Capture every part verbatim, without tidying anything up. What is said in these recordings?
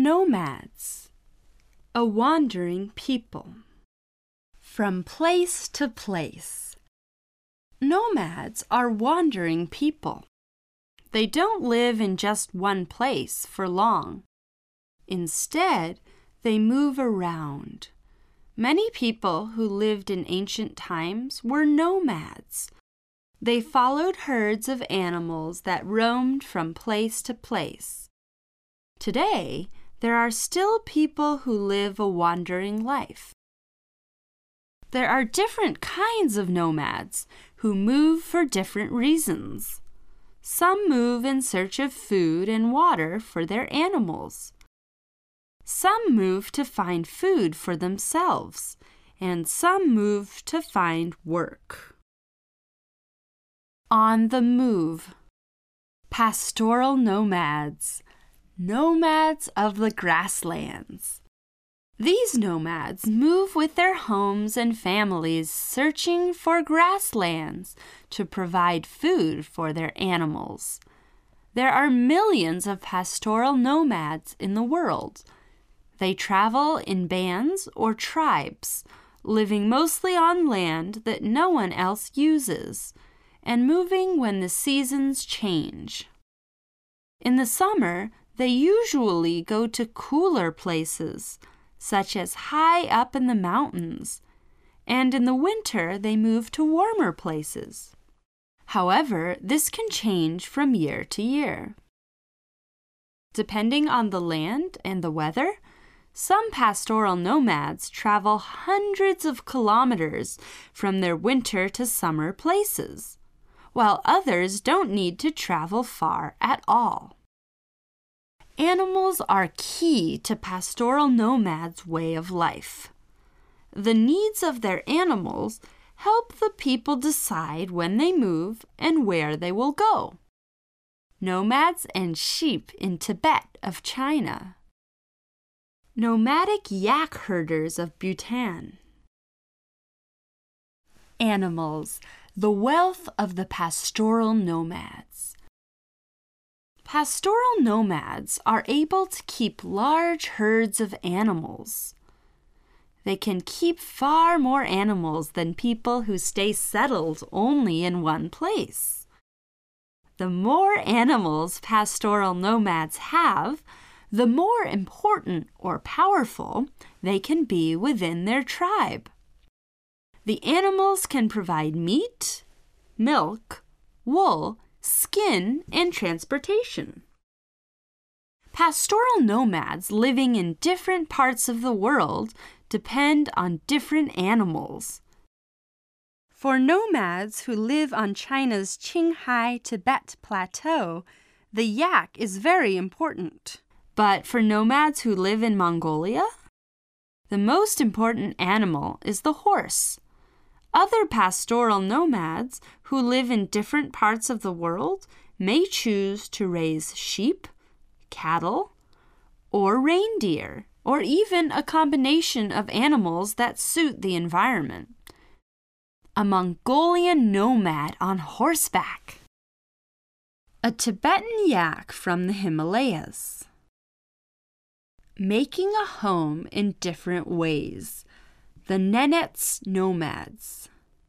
Nomads, a wandering people. From place to place. Nomads are wandering people. They don't live in just one place for long. Instead, they move around. Many people who lived in ancient times were nomads. They followed herds of animals that roamed from place to place. Today, there are still people who live a wandering life. There are different kinds of nomads who move for different reasons. Some move in search of food and water for their animals. Some move to find food for themselves, and some move to find work. On the move. Pastoral nomads, nomads of the grasslands. These nomads move with their homes and families searching for grasslands to provide food for their animals. There are millions of pastoral nomads in the world. They travel in bands or tribes, living mostly on land that no one else uses, and moving when the seasons change. In the summer, they usually go to cooler places, such as high up in the mountains, and in the winter they move to warmer places. However, this can change from year to year. Depending on the land and the weather, some pastoral nomads travel hundreds of kilometers from their winter to summer places, while others don't need to travel far at all. Animals are key to pastoral nomads' way of life. The needs of their animals help the people decide when they move and where they will go. Nomads and sheep in Tibet of China. Nomadic yak herders of Bhutan. Animals, the wealth of the pastoral nomads. Pastoral nomads are able to keep large herds of animals. They can keep far more animals than people who stay settled only in one place. The more animals pastoral nomads have, the more important or powerful they can be within their tribe. The animals can provide meat, milk, wool, skin, and transportation. Pastoral nomads living in different parts of the world depend on different animals. For nomads who live on China's Qinghai Tibet Plateau, the yak is very important. But for nomads who live in Mongolia, the most important animal is the horse. Other pastoral nomads who live in different parts of the world may choose to raise sheep, cattle, or reindeer, or even a combination of animals that suit the environment. A Mongolian nomad on horseback. A Tibetan yak from the Himalayas. Making a home in different ways. The Nenets nomads.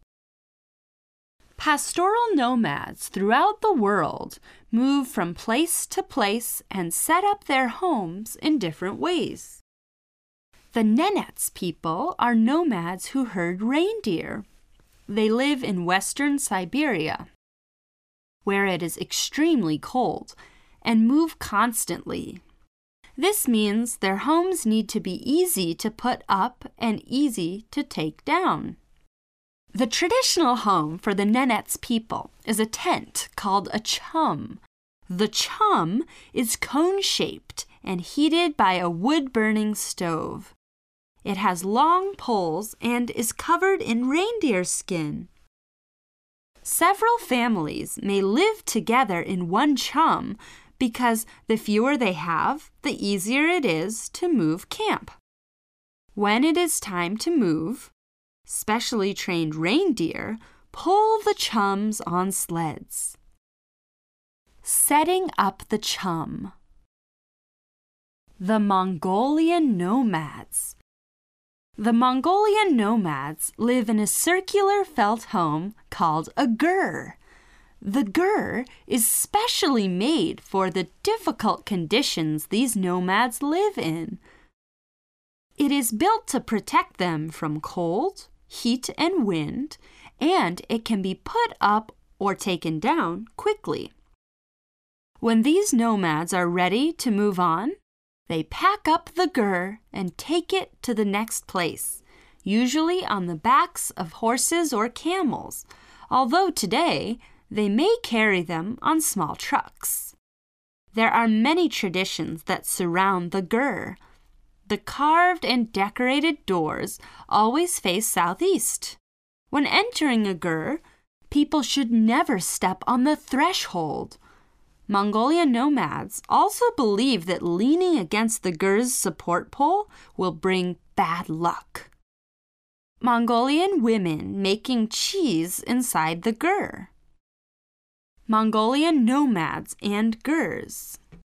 Pastoral nomads throughout the world move from place to place and set up their homes in different ways. The Nenets people are nomads who herd reindeer. They live in western Siberia, where it is extremely cold, and move constantly. This means their homes need to be easy to put up and easy to take down. The traditional home for the Nenets people is a tent called a chum. The chum is cone-shaped and heated by a wood-burning stove. It has long poles and is covered in reindeer skin. Several families may live together in one chum because the fewer they have, the easier it is to move camp. When it is time to move, specially trained reindeer pull the chums on sleds. Setting up the chum. The Mongolian nomads. The Mongolian nomads live in a circular felt home called a gur. The gur is specially made for the difficult conditions these nomads live in. It is built to protect them from cold, heat, and wind, and it can be put up or taken down quickly. When these nomads are ready to move on, they pack up the gur and take it to the next place, usually on the backs of horses or camels, although today they may carry them on small trucks. There are many traditions that surround the gur. The carved and decorated doors always face southeast. When entering a gur, people should never step on the threshold. Mongolian nomads also believe that leaning against the gur's support pole will bring bad luck. Mongolian women making cheese inside the gur. Mongolian nomads and gurs.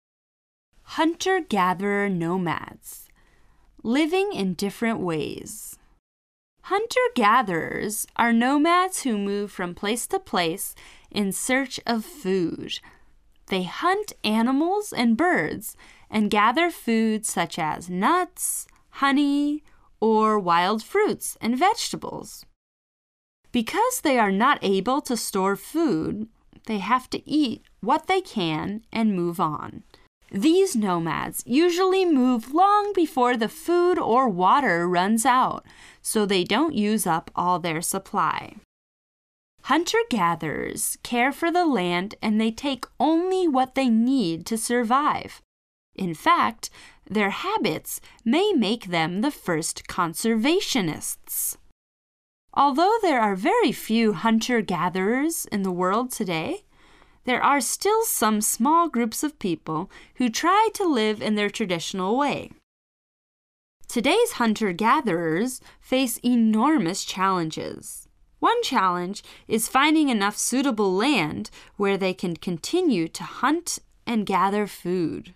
Hunter-gatherer nomads. Living in different ways. Hunter-gatherers are nomads who move from place to place in search of food. They hunt animals and birds and gather food such as nuts, honey, or wild fruits and vegetables. Because they are not able to store food, they have to eat what they can and move on. These nomads usually move long before the food or water runs out, so they don't use up all their supply. Hunter-gatherers care for the land and they take only what they need to survive. In fact, their habits may make them the first conservationists. Although there are very few hunter-gatherers in the world today, there are still some small groups of people who try to live in their traditional way. Today's hunter-gatherers face enormous challenges. One challenge is finding enough suitable land where they can continue to hunt and gather food.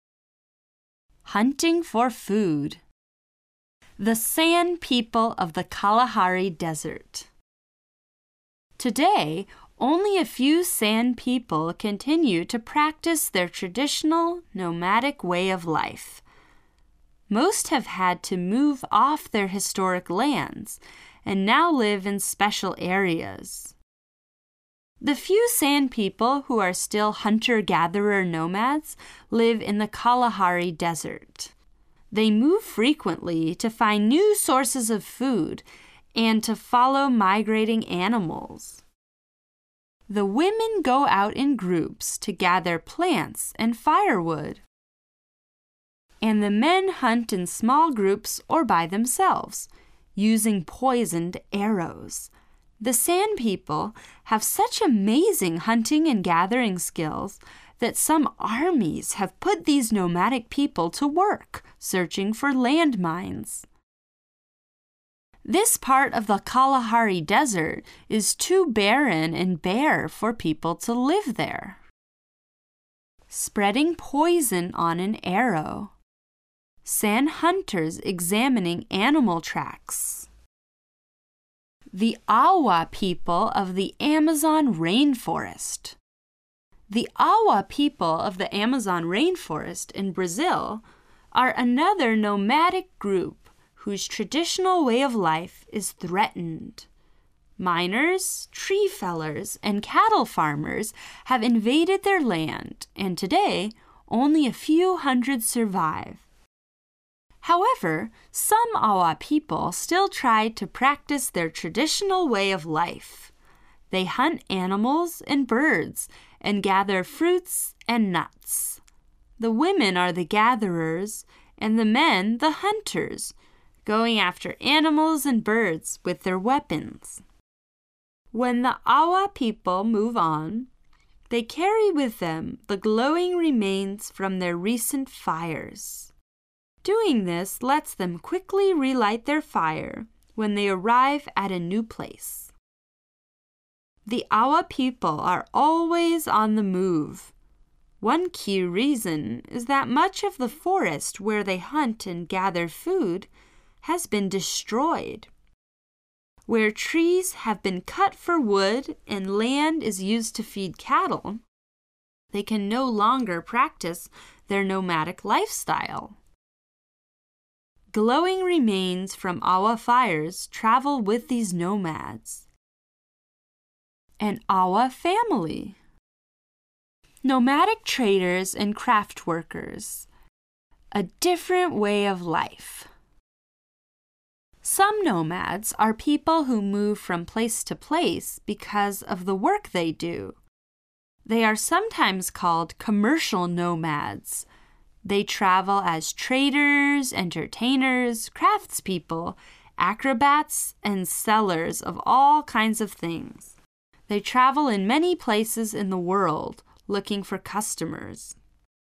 Hunting for food. The San people of the Kalahari Desert. Today, only a few San people continue to practice their traditional nomadic way of life. Most have had to move off their historic lands and now live in special areas. The few San people who are still hunter-gatherer nomads live in the Kalahari Desert. They move frequently to find new sources of food and to follow migrating animals. The women go out in groups to gather plants and firewood, and the men hunt in small groups or by themselves, using poisoned arrows. The San people have such amazing hunting and gathering skills that some armies have put these nomadic people to work searching for landmines. This part of the Kalahari Desert is too barren and bare for people to live there. Spreading poison on an arrow. San hunters examining animal tracks. The Awa people of the Amazon rainforest. The Awa people of the Amazon rainforest in Brazil are another nomadic group whose traditional way of life is threatened. Miners, tree fellers, and cattle farmers have invaded their land, and today only a few hundred survive. However, some Awa people still try to practice their traditional way of life. They hunt animals and birds and gather fruits and nuts. The women are the gatherers and the men the hunters, going after animals and birds with their weapons. When the Awa people move on, they carry with them the glowing remains from their recent fires. Doing this lets them quickly relight their fire when they arrive at a new place. The Awa people are always on the move. One key reason is that much of the forest where they hunt and gather food has been destroyed. Where trees have been cut for wood and land is used to feed cattle, they can no longer practice their nomadic lifestyle. Glowing remains from Awa fires travel with these nomads. An Awa family. Nomadic traders and craft workers. A different way of life. Some nomads are people who move from place to place because of the work they do. They are sometimes called commercial nomads. They travel as traders, entertainers, craftspeople, acrobats, and sellers of all kinds of things. They travel in many places in the world, looking for customers.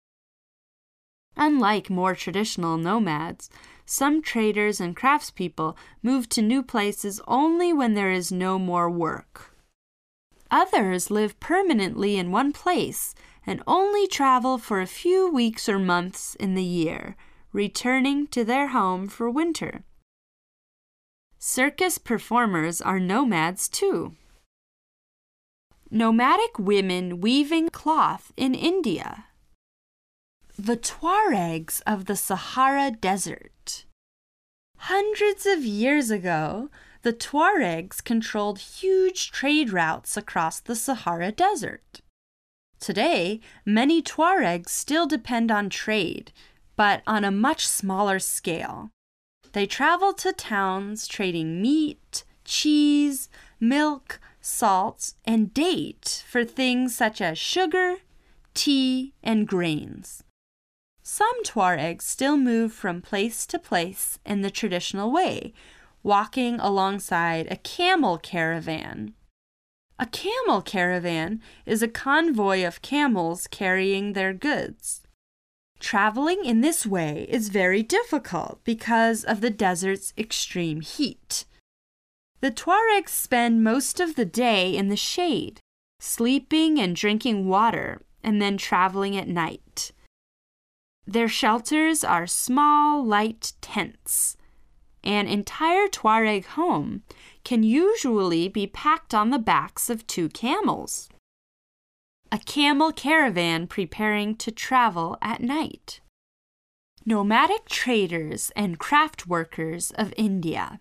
Unlike more traditional nomads, some traders and craftspeople move to new places only when there is no more work. Others live permanently in one place and only travel for a few weeks or months in the year, returning to their home for winter. Circus performers are nomads too. Nomadic women weaving cloth in India. The Tuaregs of the Sahara Desert. Hundreds of years ago, the Tuaregs controlled huge trade routes across the Sahara Desert. Today, many Tuaregs still depend on trade, but on a much smaller scale. They travel to towns trading meat, cheese, milk, salt, and date for things such as sugar, tea, and grains. Some Tuaregs still move from place to place in the traditional way, walking alongside a camel caravan. A camel caravan is a convoy of camels carrying their goods. Traveling in this way is very difficult because of the desert's extreme heat. The Tuaregs spend most of the day in the shade, sleeping and drinking water, and then traveling at night. Their shelters are small, light tents. An entire Tuareg home can usually be packed on the backs of two camels. A camel caravan preparing to travel at night. Nomadic traders and craft workers of India.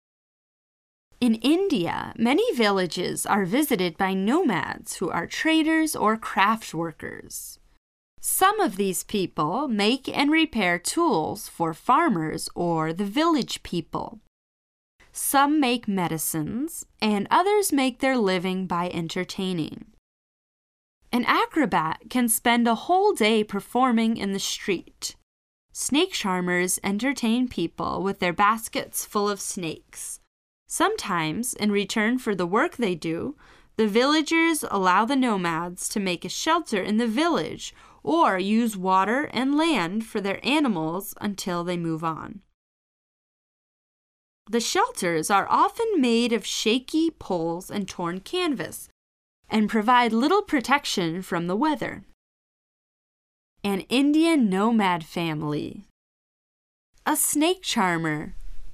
In India, many villages are visited by nomads who are traders or craft workers. Some of these people make and repair tools for farmers or the village people. Some make medicines, and others make their living by entertaining. An acrobat can spend a whole day performing in the street. Snake charmers entertain people with their baskets full of snakes. Sometimes, in return for the work they do, the villagers allow the nomads to make a shelter in the village or use water and land for their animals until they move on. The shelters are often made of shaky poles and torn canvas and provide little protection from the weather. An Indian nomad family. A snake charmer.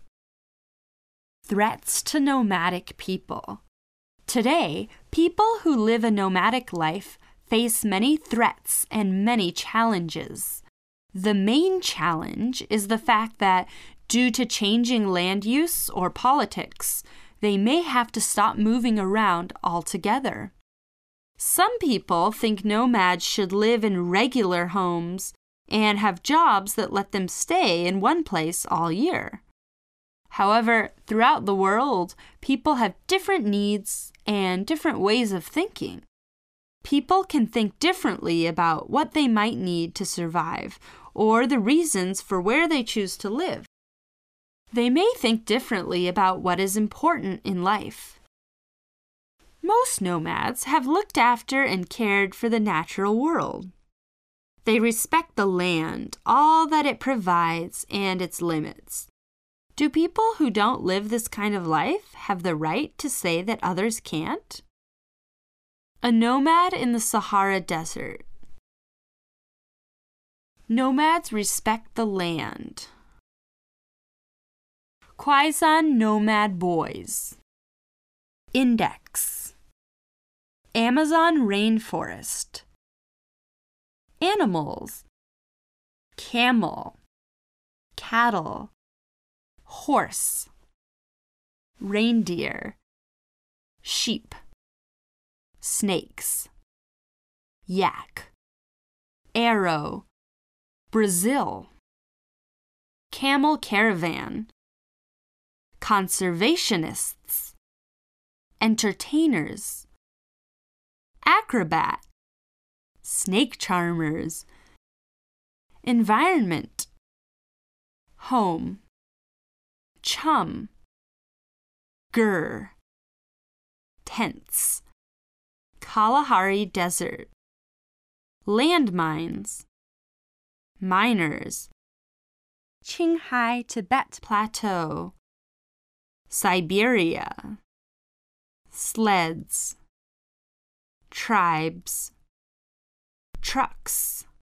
Threats to nomadic people. Today, people who live a nomadic life face many threats and many challenges. The main challenge is the fact that, due to changing land use or politics, they may have to stop moving around altogether. Some people think nomads should live in regular homes and have jobs that let them stay in one place all year. However, throughout the world, people have different needs and different ways of thinking. People can think differently about what they might need to survive or the reasons for where they choose to live. They may think differently about what is important in life. Most nomads have looked after and cared for the natural world. They respect the land, all that it provides, and its limits. Do people who don't live this kind of life have the right to say that others can't? A nomad in the Sahara Desert. Nomads respect the land. Quezon Nomad Boys. Index. Amazon rainforest. Animals. Camel, cattle, horse, reindeer, sheep, snakes, yak, arrow, Brazil, camel caravan, conservationists, entertainers, acrobat, snake charmers, environment, home, chum, gur, tents, Kalahari Desert, landmines, miners, Qinghai Tibet Plateau, Siberia, sleds, tribes, trucks.